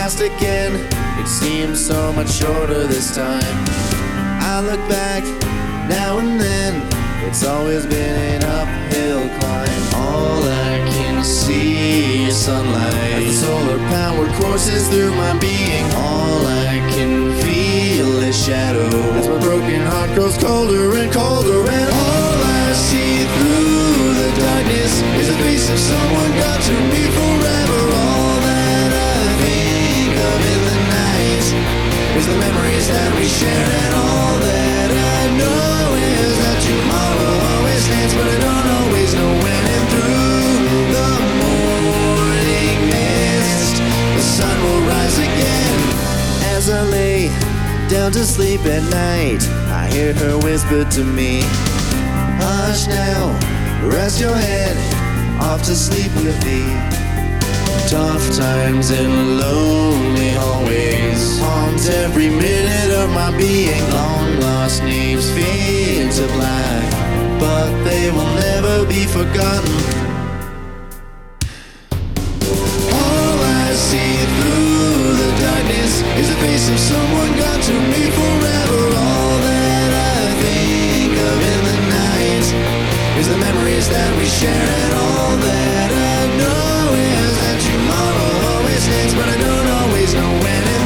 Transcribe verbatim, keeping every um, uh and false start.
past again. It seems so much shorter this time. I look back now and then, it's always been an uphill climb. All I can see is sunlight as the solar power courses through my being. All I can feel is shadow as my broken heart grows colder and colder. And all I see through the darkness is the face of someone gone to me forever. All that I think of in the night is the memories that we share. And all that I know is that tomorrow always stands, but I don't always know when. And through the morning mist, the sun will rise again. As I lay down to sleep at night, I hear her whisper to me, hush now, rest your head, off to sleep with me. Tough times and lonely hallways haunt every minute of my being. Long lost names fade to black, but they will never be forgotten. All I see through the darkness is the face of someone gone to me forever. All that I think of in the night is the memories that we share. And all that I know is that tomorrow always ends, but I don't always know when.